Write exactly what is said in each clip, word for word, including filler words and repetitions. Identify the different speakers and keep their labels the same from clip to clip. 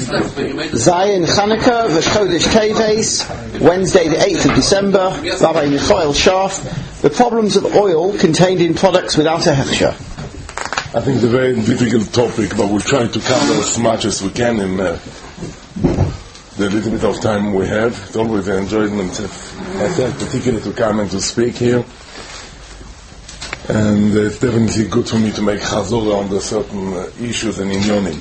Speaker 1: Zion Chanukah, the Chodesh Teves, Wednesday the eighth of December, Rabbi Michael Scharf, the problems of oil contained in products without a hechsher.
Speaker 2: I think it's a very difficult topic, but we'll try to cover as much as we can in uh, the little bit of time we have. It's always an enjoyment, particularly to come and to speak here. And uh, it's definitely good for me to make chazorah on the certain uh, issues and inyonim.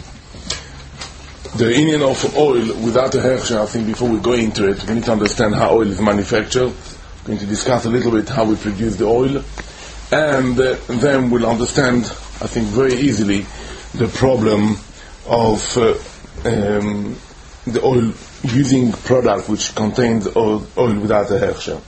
Speaker 2: The inyan of oil without a hechsher, I think before we go into it, we need to understand how oil is manufactured. We're going to discuss a little bit how we produce the oil. And uh, then we'll understand, I think very easily, the problem of uh, um, the oil using product which contains oil, oil without a hechsher.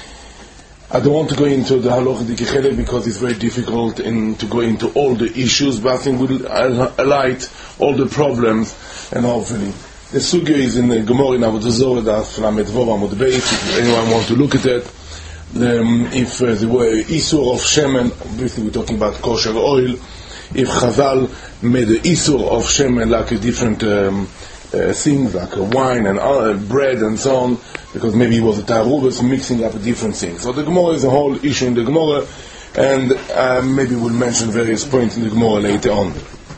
Speaker 2: I don't want to go into the halacha d'kichele because it's very difficult in, to go into all the issues, but I think we'll highlight all the problems, and hopefully the sugya is in the Gemara in Avodah Zorah, Daf Lamed Vav Amud Beis, if anyone wants to look at it. Um, if uh, there were isur of shemen, obviously we're talking about kosher oil. If Chazal made the isur of shemen like a different um, uh, things, like a wine and uh, bread and so on, because maybe it was a tarubas mixing up different things. So the Gemara is a whole issue in the Gemara, and uh, maybe we'll mention various points in the Gemara later on.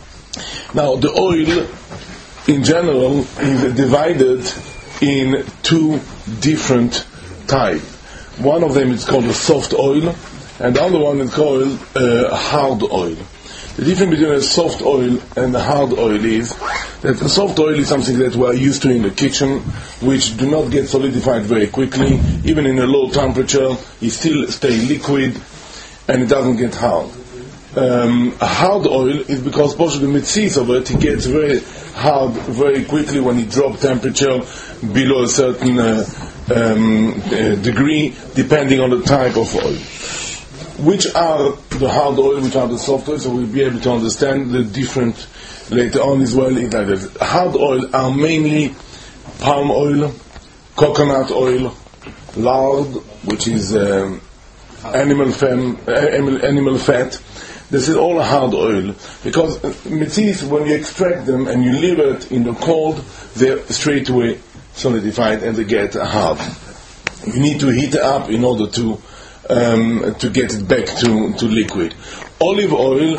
Speaker 2: Now, the oil in general is divided in two different types. One of them is called a soft oil, and the other one is called uh, hard oil. The difference between a soft oil and a hard oil is that the soft oil is something that we are used to in the kitchen, which do not get solidified very quickly. Even in a low temperature, it still stays liquid, and it doesn't get hard. Um, a hard oil is because most of the mitzvahs of it, it gets very hard very quickly when it drops temperature below a certain uh, um, uh, degree, depending on the type of oil. Which are the hard oil, which are the soft oil, so we'll be able to understand the different later on as well. Like this. Hard oil are mainly palm oil, coconut oil, lard, which is um, animal, fam, animal, animal fat. This is all hard oil, because mitzvahs, when you extract them and you leave it in the cold, they're straight away solidified and they get hard. You need to heat it up in order to um, to get it back to, to liquid. Olive oil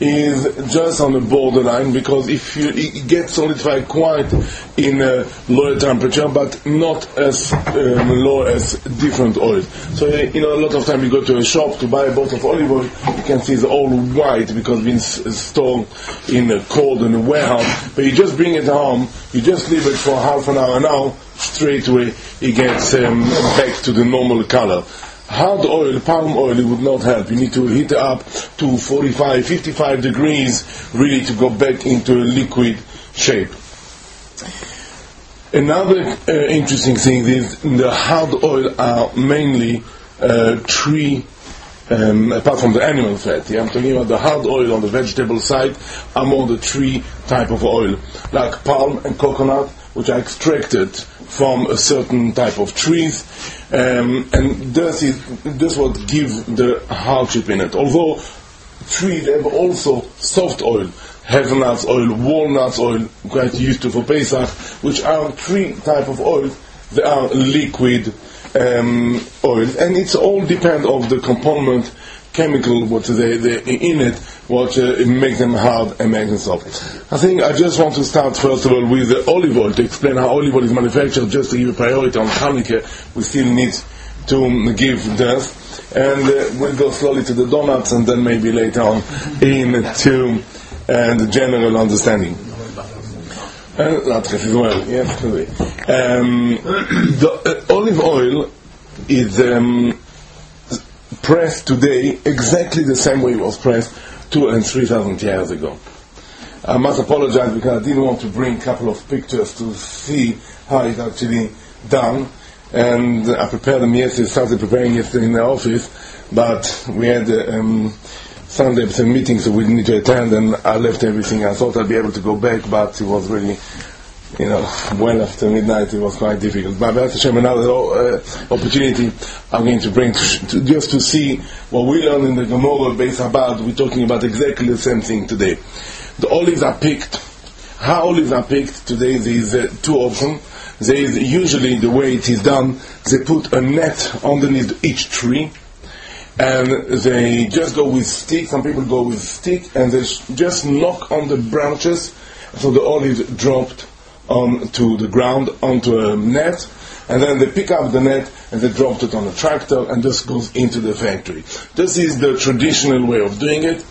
Speaker 2: is just on the borderline, because if you it gets solidified quite in a lower temperature, but not as um, low as different oils. So you know, a lot of time you go to a shop to buy a bottle of olive oil, you can see it's all white because it's been stored in a cold in a warehouse. But you just bring it home, you just leave it for half an hour, now straight away it gets um, back to the normal color. Hard oil, palm oil, it would not help. You need to heat it up to forty-five, fifty-five degrees, really to go back into a liquid shape. Another uh, interesting thing is the hard oil are mainly uh, tree, um, apart from the animal fat. Yeah? I'm talking about the hard oil on the vegetable side, are more the tree type of oil, like palm and coconut, which are extracted from a certain type of trees, um, and this is this what gives the hardship in it. Although trees have also soft oil, hazelnuts oil, walnuts oil, quite used to for Pesach, which are tree type of oil. They are liquid um, oils, and it's all depend of the component chemical what they they in it, what uh, makes them hard and makes them soft. I think I just want to start first of all with the olive oil to explain how olive oil is manufactured. Just to give a priority on Chanukah, we still need to give this, and uh, we'll go slowly to the donuts, and then maybe later on into uh, the general understanding. And that as well, yes. Um, the uh, olive oil is. Um, pressed today exactly the same way it was pressed two and three thousand years ago. I must apologize because I didn't want to bring a couple of pictures to see how it's actually done, and I prepared them yesterday, started preparing yesterday in the office, but we had um, Sunday some meetings so we need to attend, and I left everything. I thought I'd be able to go back, but it was really, you know, well after midnight, it was quite difficult. But B'ezras Hashem, another uh, opportunity I'm going to bring to, to, just to see what we learned in the Gemara Beis Habad. We're talking about exactly the same thing today. The olives are picked How olives are picked today, there is uh, two options. There is usually the way it is done, they put a net underneath each tree, and they just go with stick. Some people go with stick, and they sh- just knock on the branches, so the olives dropped onto the ground, onto a net, and then they pick up the net and they drop it on a tractor, and this goes into the factory. This is the traditional way of doing it,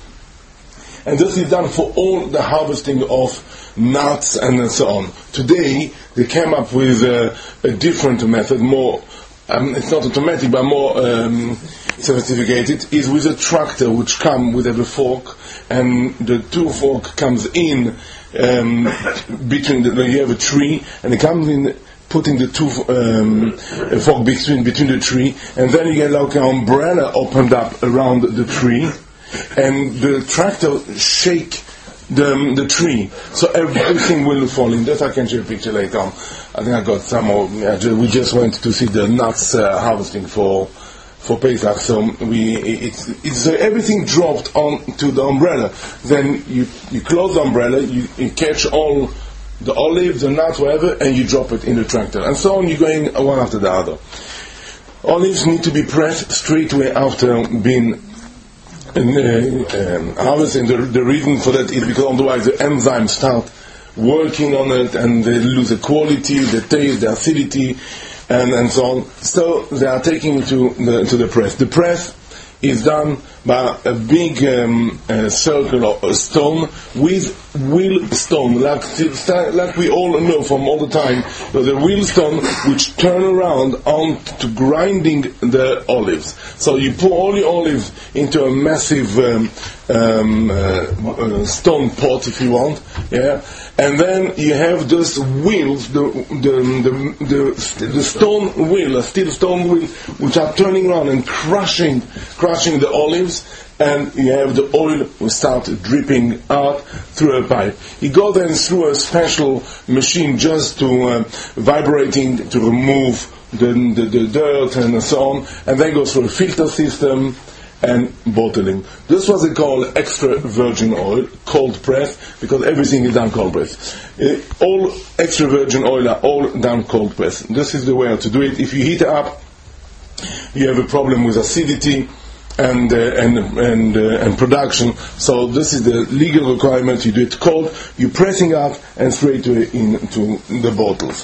Speaker 2: and this is done for all the harvesting of nuts and so on. Today they came up with a, a different method, more um, it's not automatic but more um, sophisticated, is with a tractor which come with a fork, and the two fork comes in um, between the, you have a tree, and it comes in putting the two um, fork between between the tree, and then you get like an umbrella opened up around the tree, and the tractor shake the the tree, so everything will fall in. That I can show you a picture later on. I think I got some more. Yeah, we just went to see the nuts uh, harvesting for for Pesach. So we it's it's uh, everything dropped onto the umbrella. Then you you close the umbrella, you, you catch all the olives, the nuts, whatever, and you drop it in the tractor, and so on. You're going one after the other. Olives need to be pressed straight away after being And, uh, um, harvesting. The, the reason for that is because otherwise the enzymes start working on it, and they lose the quality, the taste, the acidity, and, and so on. So they are taking to the to the press. The press is done by a big um, uh, circle of a stone with wheel stone, like like we all know from all the time. So the wheel stone which turn around on to grinding the olives. So you pour all the olives into a massive um, um, uh, uh, stone pot, if you want, yeah, and then you have those wheels, the the the, the, the stone wheel, a steel stone wheel, which are turning around and crushing crushing the olives, and you have the oil will start dripping out through a pipe. You go then through a special machine just to uh, vibrating to remove the, the, the dirt and so on, and then go through a filter system and bottling. This was called extra virgin oil, cold press, because everything is done cold press. Uh, all extra virgin oil are all done cold press. This is the way to do it. If you heat it up, you have a problem with acidity and uh, and and uh, and production. So this is the legal requirement. You do it cold, you pressing up and straight away into the bottles.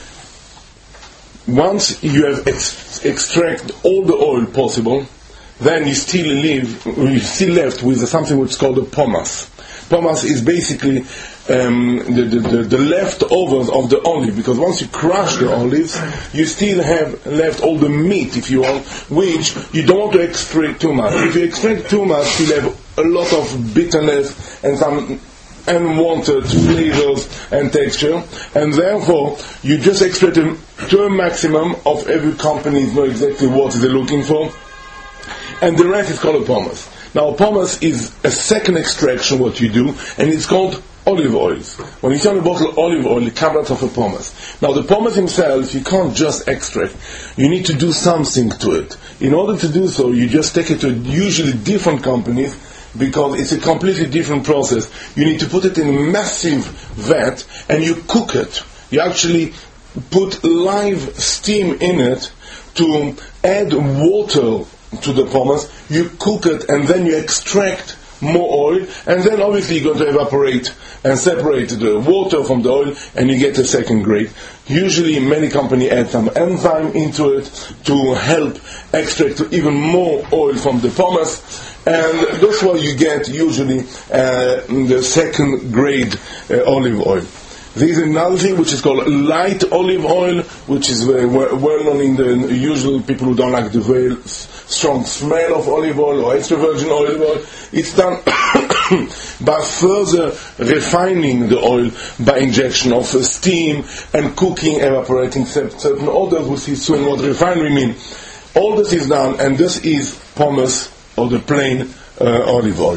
Speaker 2: Once you have ex- extract all the oil possible, then you still leave you still left with something which is called a pomace. Pomace is basically um, the, the, the, the leftovers of the olive, because once you crush the olives, you still have left all the meat, if you want, which you don't want to extract too much. If you extract too much, you'll have a lot of bitterness and some unwanted flavors and texture, and therefore you just extract them to a maximum of every company know exactly what they're looking for, and the rest is called a pomace. Now, pomace is a second extraction, what you do, and it's called olive oils. When you turn a bottle of olive oil, it comes out of a pomace. Now, the pomace himself, you can't just extract. You need to do something to it. In order to do so, you just take it to usually different companies, because it's a completely different process. You need to put it in a massive vat, and you cook it. You actually put live steam in it to add water to the pomace, you cook it, and then you extract more oil, and then obviously you're going to evaporate and separate the water from the oil, and you get a second grade. Usually many companies add some enzyme into it to help extract even more oil from the pomace, and that's why you get usually uh, the second grade uh, olive oil. There is another thing which is called light olive oil, which is very well known in the usual people who don't like the very strong smell of olive oil or extra virgin olive oil. It's done by further refining the oil by injection of steam and cooking, evaporating certain odors. We'll see soon what refinery means. All this is done, and this is pomace, or the plain uh, olive oil.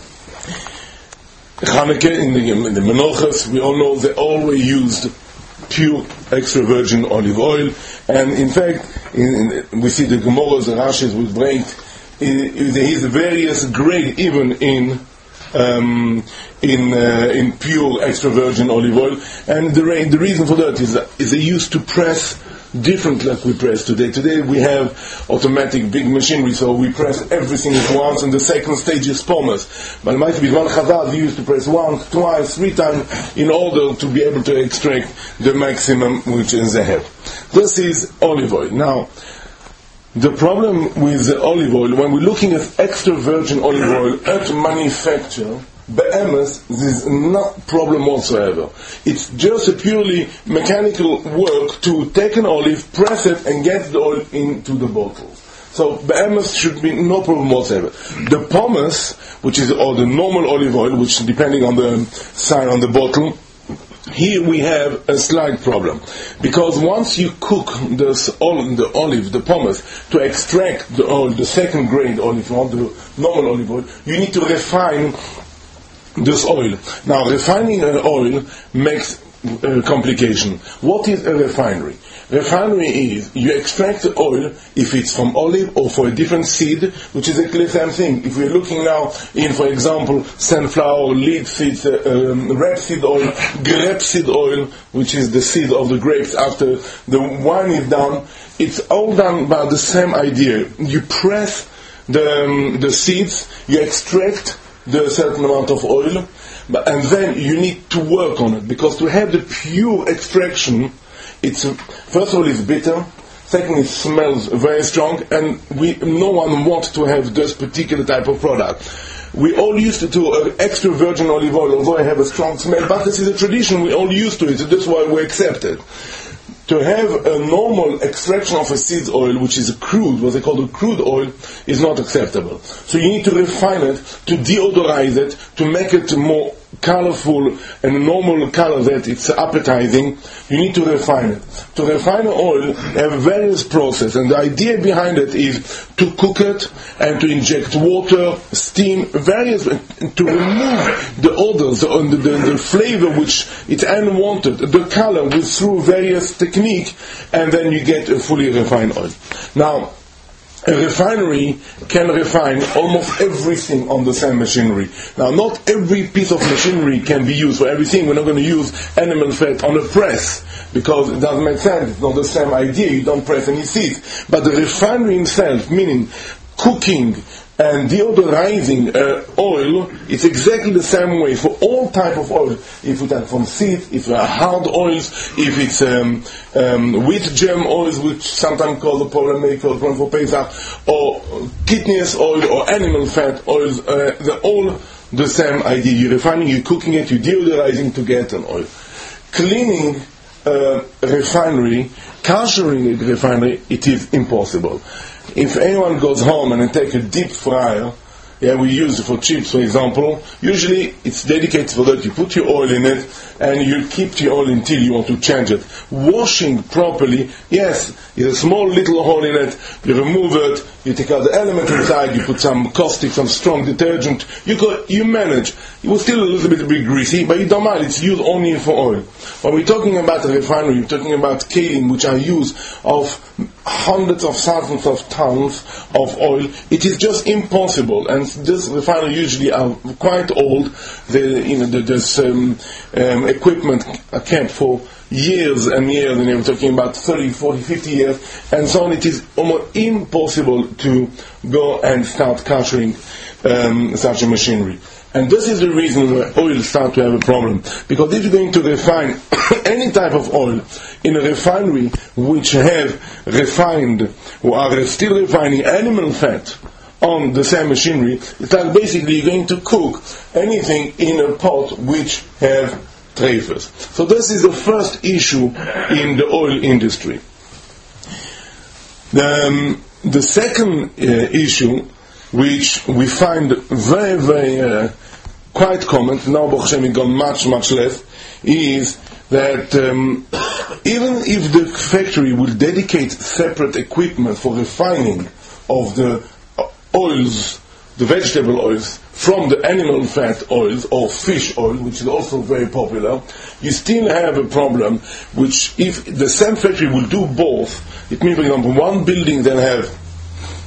Speaker 2: Chanukah, in the, in the Menachos, we all know they always used pure extra virgin olive oil, and in fact, in, in, we see the Gemara's, the Rashi's would break, there is various grade even in um, in uh, in pure extra virgin olive oil. And the, re- the reason for that is, is they used to press different like we press today. Today we have automatic big machinery, so we press everything at once, and the second stage is pomace. But might be one chazal we used to press once, twice, three times in order to be able to extract the maximum which is they have. This is olive oil. Now, the problem with the olive oil, when we're looking at extra virgin olive oil at manufacture, be'emes, there's no problem whatsoever. It's just a purely mechanical work to take an olive, press it, and get the oil into the bottles. So be'emes should be no problem whatsoever. The pomace, which is or the normal olive oil, which depending on the sign on the bottle, here we have a slight problem, because once you cook this olive, the olive, the pomace, to extract the oil, the second grade oil, if you want the normal olive oil, you need to refine this oil. Now, refining an oil makes a complication. What is a refinery? Refinery is you extract the oil if it's from olive or for a different seed, which is exactly the same thing. If we're looking now in, for example, sunflower, lead seeds, uh, um, rapeseed oil, grapeseed oil, which is the seed of the grapes after the wine is done, it's all done by the same idea. You press the, um, the seeds, you extract the certain amount of oil, but, and then you need to work on it, because to have the pure extraction, it's first of all it's bitter, second it smells very strong, and we no one wants to have this particular type of product. We all used to do uh, extra virgin olive oil, although I have a strong smell, but this is a tradition, we all used to it, so that's why we accept it. To have a normal extraction of a seed oil, which is a crude, what they call a crude oil, is not acceptable. So you need to refine it, to deodorize it, to make it more colorful and a normal color that it's appetizing. You need to refine it. To refine oil, have various processes, and the idea behind it is to cook it and to inject water, steam, various, to remove the odors, the, the, the flavor which it's unwanted, the color with through various technique, and then you get a fully refined oil. Now, a refinery can refine almost everything on the same machinery. Now, not every piece of machinery can be used for everything. We're not going to use animal fat on a press, because it doesn't make sense. It's not the same idea. You don't press any seeds. But the refinery itself, meaning cooking and deodorizing uh, oil, it's exactly the same way for all type of oil. If it's from seed, if they are hard oils, if it's um, um, wheat germ oils, which sometimes called the problem maker for Pesach, or kidneys oil or animal fat oils, uh, they're all the same idea. You're refining, you're cooking it, you're deodorizing to get an oil. Cleaning a refinery, kashering a refinery, it is impossible. If anyone goes home and take a deep fryer, yeah, we use it for chips, for example, usually it's dedicated for that. You put your oil in it, and you keep the oil until you want to change it. Washing properly, yes, there's a small little hole in it, you remove it, you take out the element inside, you put some caustic, some strong detergent, you go, you manage. It will still a little bit, a bit greasy, but you don't mind, it's used only for oil. When we're talking about a refinery, we're talking about kalim, which are used of hundreds of thousands of tons of oil. It is just impossible, and this refinery usually are quite old. The, you know, the, this um, um, equipment are kept for years and years, and we're talking about thirty, forty, fifty years, and so on. It is almost impossible to go and start kashering um, such a machinery. And this is the reason why oil starts to have a problem. Because if you're going to refine any type of oil in a refinery which have refined, or are still refining animal fat on the same machinery, it's like basically you're going to cook anything in a pot which have treifas. So this is the first issue in the oil industry. The, um, the second uh, issue, which we find very, very uh, quite common, now Baruch Hashem it gone much, much less, is that um, even if the factory will dedicate separate equipment for refining of the oils, the vegetable oils, from the animal fat oils or fish oil, which is also very popular, you still have a problem, which if the same factory will do both, it means, for example, one building then have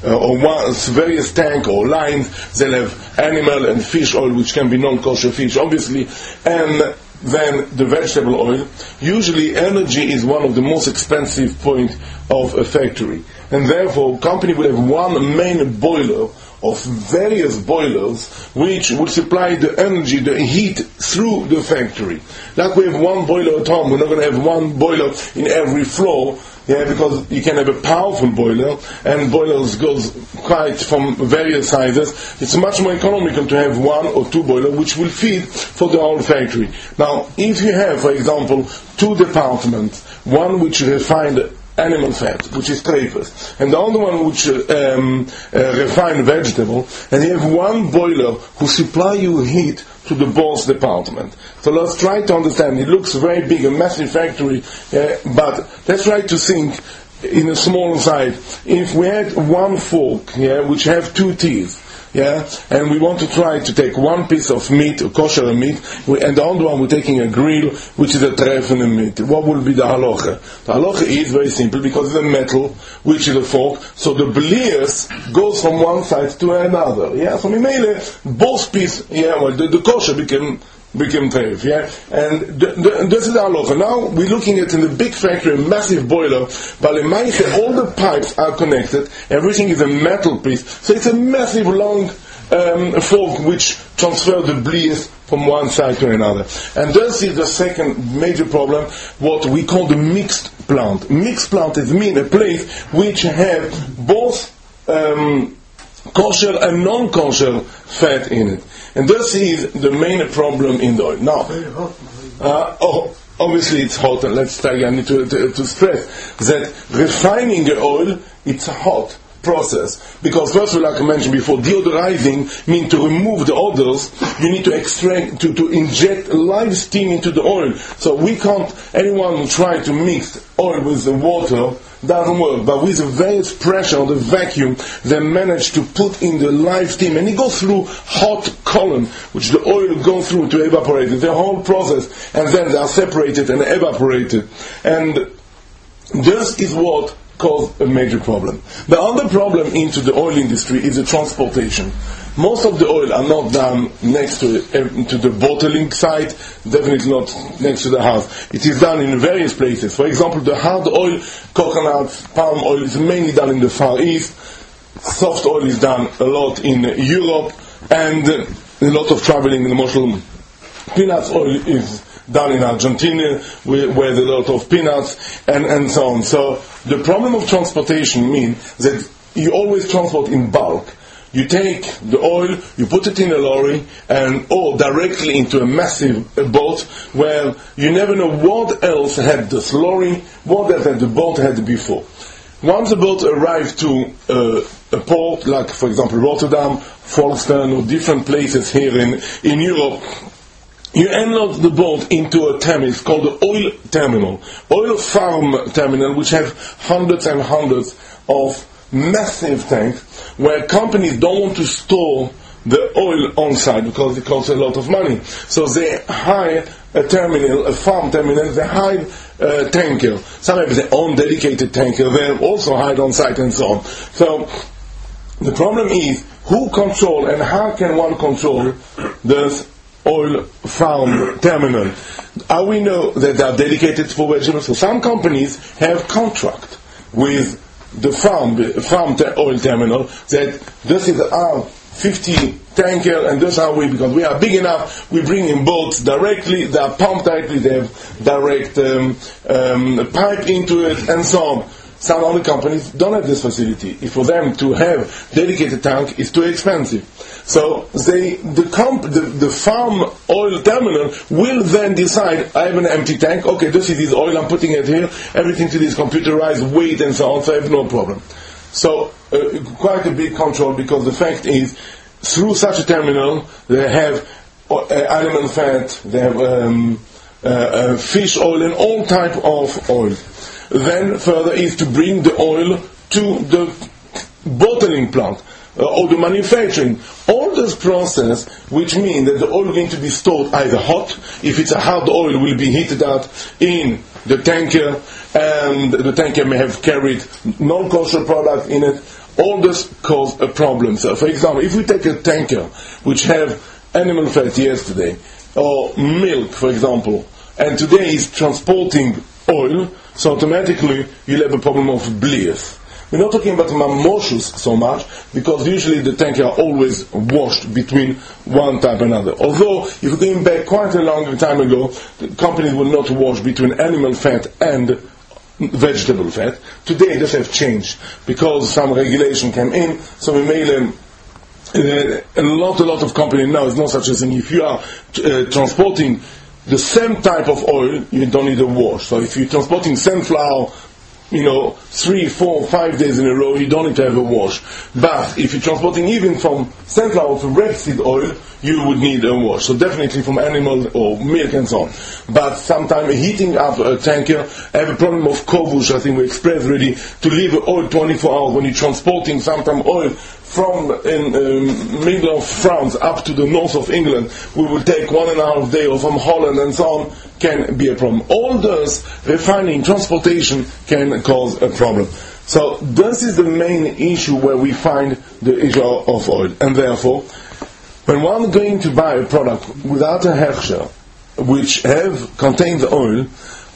Speaker 2: uh, or one, various tank or lines. They'll have animal and fish oil, which can be non-kosher fish, obviously, and then the vegetable oil. Usually energy is one of the most expensive points of a factory, and therefore company will have one main boiler of various boilers which will supply the energy, the heat through the factory. Like we have one boiler at home, we're not going to have one boiler in every floor, yeah, because you can have a powerful boiler, and boilers goes quite from various sizes. It's much more economical to have one or two boilers which will feed for the whole factory. Now, if you have, for example, two departments, one which refined animal fat, which is treifas, and the other one which uh, um, uh, refined vegetable, and you have one boiler who supply you heat to the both department. So let's try to understand. It looks very big, a massive factory, uh, but let's try to think in a small side. If we had one fork, yeah, which have two teeth, yeah, and we want to try to take one piece of meat, a kosher meat, we, and the other one we're taking a grill, which is a trefene meat. What will be the halacha? The halacha is very simple, because it's a metal, which is a fork, so the blias goes from one side to another. Yeah, so mimele, both pieces, yeah, well, the, the kosher became became treif, yeah, and the, the, this is the halacha. Now we're looking at in the big factory, a massive boiler, but in my case, all the pipes are connected, everything is a metal piece, so it's a massive long um, fork which transfers the blias from one side to another. And this is the second major problem, what we call the mixed plant. Mixed plant is mean a place which have both um, kosher and non-kosher fat in it. And this is the main problem in the oil. Now, uh, oh, obviously it's hot, and let's tell you, I need to, to, to stress that refining the oil, it's a hot process. Because first of all, like I mentioned before, deodorizing means to remove the odors, you need to extract, to, to inject live steam into the oil. So we can't, anyone who try to mix oil with the water, doesn't work, but with the various pressure on the vacuum, they manage to put in the live steam, and it goes through hot column, which the oil goes through to evaporate it, the whole process, and then they are separated and evaporated. And this is what caused a major problem. The other problem into the oil industry is the transportation. Most of the oil are not done next to, to the bottling site, definitely not next to the house. It is done in various places. For example, the hard oil, coconut, palm oil is mainly done in the Far East. Soft oil is done a lot in Europe, and a lot of traveling in the Mosul. Peanuts oil is done in Argentina, where, where there's a lot of peanuts, and, and so on. So the problem of transportation means that you always transport in bulk. You take the oil, you put it in a lorry, and or directly into a massive boat, where you never know what else had this lorry, what else had the boat had before. Once the boat arrived to uh, a port, like for example Rotterdam, Folkestone, or different places here in, in Europe, you unload the boat into a terminal. It's called the oil terminal, oil farm terminal, which have hundreds and hundreds of massive tanks, where companies don't want to store the oil on site because it costs a lot of money. So they hire a terminal, a farm terminal, they hire a tanker. Some have their own dedicated tanker, they're also hired on site and so on. So the problem is, who control and how can one control this oil farm terminal? How we know that they are dedicated for vegetables? So some companies have contract with the farm farm te- oil terminal, that this is our fifty tanker, and this is how we, because we are big enough, we bring in boats directly, they are pumped directly, they have direct um, um, pipe into it, and so on. Some other companies don't have this facility. If for them to have dedicated tank is too expensive. So they, the, comp, the, the farm oil terminal will then decide, I have an empty tank, okay, this is this oil, I'm putting it here, everything to this computerized weight and so on, so I have no problem. So uh, quite a big control, because the fact is, through such a terminal, they have uh, animal fat, they have um, uh, uh, fish oil, and all type of oil. Then further is to bring the oil to the bottling plant, uh, or the manufacturing. All this process, which means that the oil is going to be stored either hot, if it's a hard oil, will be heated out in the tanker, and the tanker may have carried non-kosher product in it, all this cause a problem. So, for example, if we take a tanker which have animal fat yesterday, or milk, for example, and today is transporting oil, so automatically you'll have a problem of blias. We're not talking about mamoshus so much, because usually the tanker are always washed between one type and another. Although, if you're going back quite a long time ago, the companies will not wash between animal fat and vegetable fat. Today this have changed, because some regulation came in, so we made a, a lot, a lot of companies now, it's not such a thing. If you are uh, transporting the same type of oil, you don't need a wash. So if you're transporting sunflower, you know, three, four, five days in a row, you don't need to have a wash. But if you're transporting even from sunflower to rapeseed oil, you would need a wash. So definitely from animal or milk and so on. But sometimes heating up a tanker, I have a problem of kovush, I think we expressed already, to leave the oil twenty-four hours when you're transporting sometimes oil from in um, middle of France up to the north of England. We will take one and a half day, or from Holland and so on, can be a problem. All those refining, transportation can cause a problem. So this is the main issue where we find the issue of oil. And therefore, when one going to buy a product without a hechsher, which have contains oil,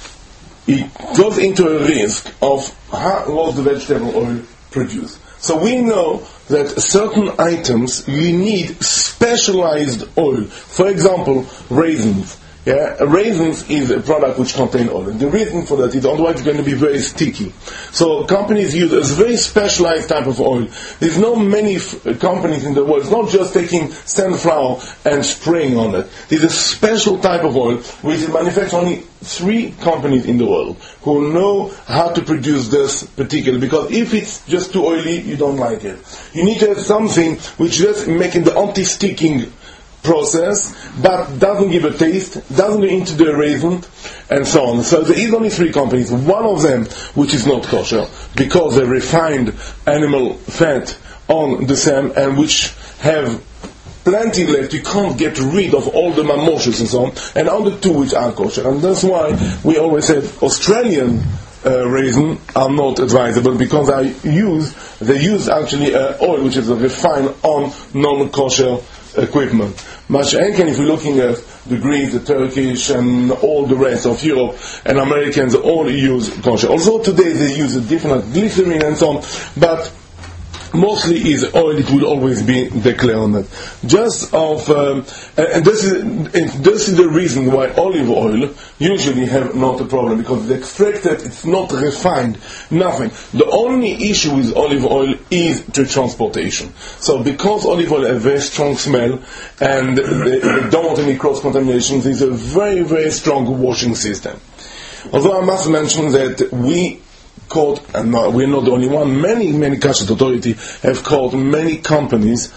Speaker 2: it goes into a risk of how was the vegetable oil produced. So we know that certain items you need specialized oil. For example, raisins. Yeah, raisins is a product which contains oil. And the reason for that is otherwise it's going to be very sticky. So companies use a very specialized type of oil. There's not many f- companies in the world. It's not just taking sunflower and spraying on it. There's a special type of oil which is manufactured only three companies in the world who know how to produce this particular. Because if it's just too oily, you don't like it. You need to have something which just making the anti-sticking process, but doesn't give a taste, doesn't go into the raisin, and so on. So there is only three companies. One of them, which is not kosher, because they refined animal fat on the same, and which have plenty left. You can't get rid of all the mamoshus and so on. And on the two which are kosher, and that's why we always said Australian uh, raisin are not advisable, because I use they use actually uh, oil which is refined on non-kosher equipment. Much Enken, if you're looking at the Greek, the Turkish, and all the rest of Europe, and Americans all use kosher. Although today they use a different glycerin and so on, but mostly is oil, it will always be declared on it. Just of, um, and this is and this is the reason why olive oil usually have not a problem, because it's extracted, it's not refined, nothing. The only issue with olive oil is the transportation. So because olive oil has a very strong smell, and they, they don't want any cross-contamination, there's a very, very strong washing system. Although I must mention that we called, and no, we're not the only one, many, many Kashrut authority have called many companies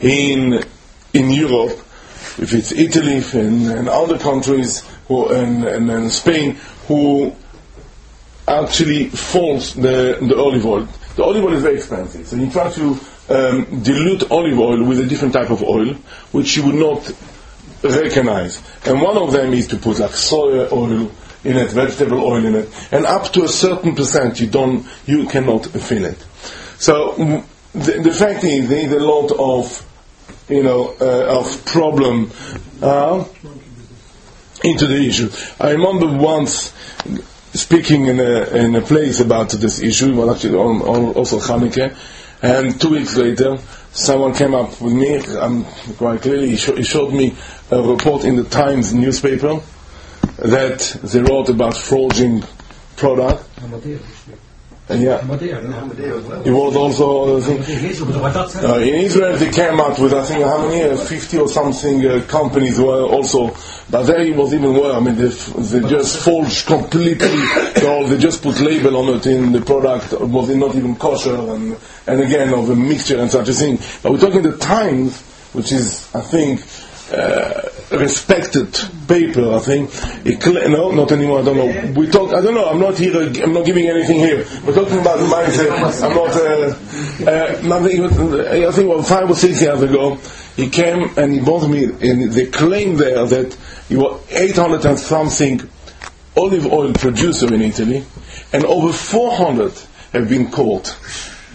Speaker 2: in in Europe, if it's Italy and, and other countries, who, and, and, and Spain, who actually false the, the olive oil. The olive oil is very expensive, so you try to um, dilute olive oil with a different type of oil, which you would not recognize. And one of them is to put like soya oil in it, vegetable oil in it, and up to a certain percent you don't, you cannot fill it. So the, the fact is there is a lot of, you know, uh, of problem uh, into the issue. I remember once speaking in a in a place about this issue, well actually on, on also Chanukah, and two weeks later someone came up with me, um, quite clearly he, sh- he showed me a report in the Times newspaper that they wrote about foraging product. And yeah, it was also uh, in Israel they came out with I think how many uh, fifty or something uh, companies were also, but there it was even worse. I mean they, they just forged completely, so they just put label on it in the product, was not even kosher, and and again of a mixture and such a thing. But we're talking the Times, which is I think Uh, respected paper, I think. It cl- no, not anymore. I don't know. We talk. I don't know. I'm not here. I'm not giving anything here. We're talking about the mindset. I'm not. Uh, uh, nothing. I think well, five or six years ago, he came and he bought me, and they claimed there that he was eight hundred and something olive oil producer in Italy, and over four hundred have been caught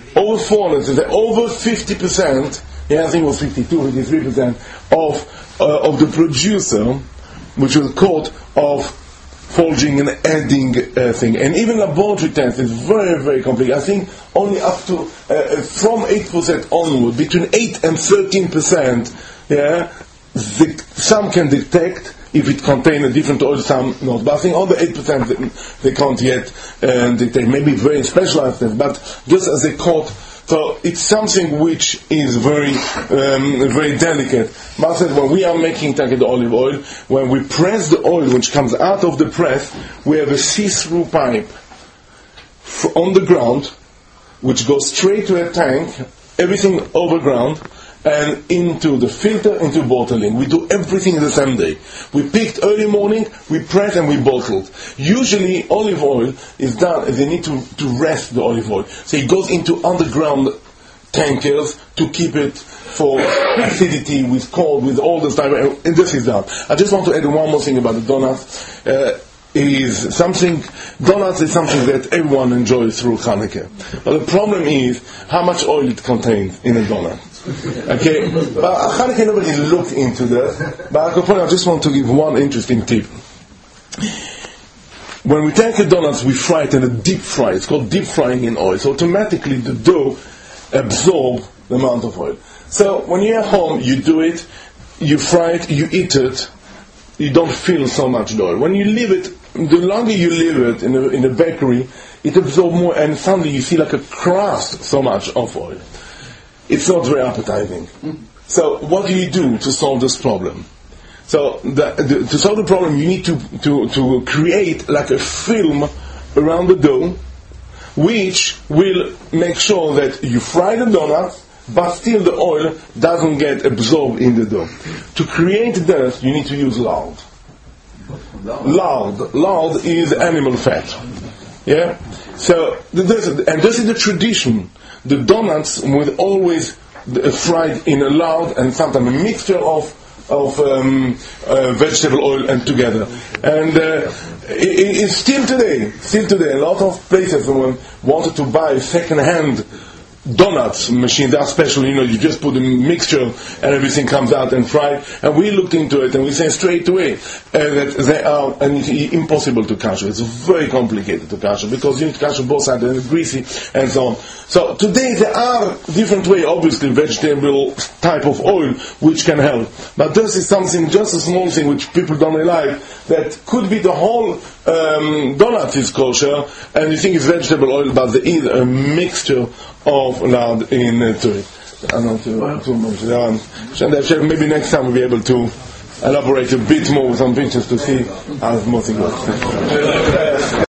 Speaker 2: over four hundred, so over fifty percent, yeah, I think it was fifty-two, fifty-three percent of, uh, of the producer, which was caught of forging and adding uh, thing. And even laboratory tests is very, very complex. I think only up to, uh, from eight percent onward, between eight and thirteen percent, yeah, the, some can detect if it contains a different oil, some not. But I think all the eight percent they, they can't yet uh, detect. Maybe very specialized tests, but just as they caught. So it's something which is very, um, very delicate. But I said, when we are making tangled olive oil, when we press the oil which comes out of the press, we have a see-through pipe f- on the ground, which goes straight to a tank, everything overground, and into the filter, into bottling. We do everything the same day. We picked early morning, we press and we bottled. Usually olive oil is done, they need to, to rest the olive oil. So it goes into underground tankers to keep it for acidity, with cold, with all the time, and this is done. I just want to add one more thing about the donuts. Uh, is something, donuts is something that everyone enjoys through Hanukkah. But the problem is how much oil it contains in a donut. Okay, but Hanukkah nobody looked into that. But I just want to give one interesting tip. When we take the donuts, we fry it in a deep fry. It's called deep frying in oil. So automatically the dough absorbs the amount of oil. So when you're at home, you do it, you fry it, you eat it, you don't feel so much oil. When you leave it, the longer you leave it in a, in a bakery, it absorbs more, and suddenly you see like a crust so much of oil. It's not very appetizing. So what do you do to solve this problem? So the, the, to solve the problem, you need to, to, to create like a film around the dough, which will make sure that you fry the donuts, but still the oil doesn't get absorbed in the dough. To create that, you need to use lard. Lard. Lard is animal fat. Yeah? So, this, and this is the tradition. The donuts were always fried in a lard and sometimes a mixture of of um, uh, vegetable oil and together. And uh, it, it's still today, still today, a lot of places wanted to buy second-hand donuts machine. They are special, you know, you just put a mixture and everything comes out and fried. And we looked into it and we say straight away uh, that they are and it's impossible to kasher. It's very complicated to kasher because you need to kasher both sides and it's greasy and so on. So today there are different ways, obviously vegetable type of oil which can help. But this is something, just a small thing which people don't realize, that could be the whole um, donut is kosher and you think it's vegetable oil, but there is a mixture of lard in uh, to it. I don't know, too much. Um, maybe next time we'll be able to elaborate a bit more with some pictures to see how the whole thing works.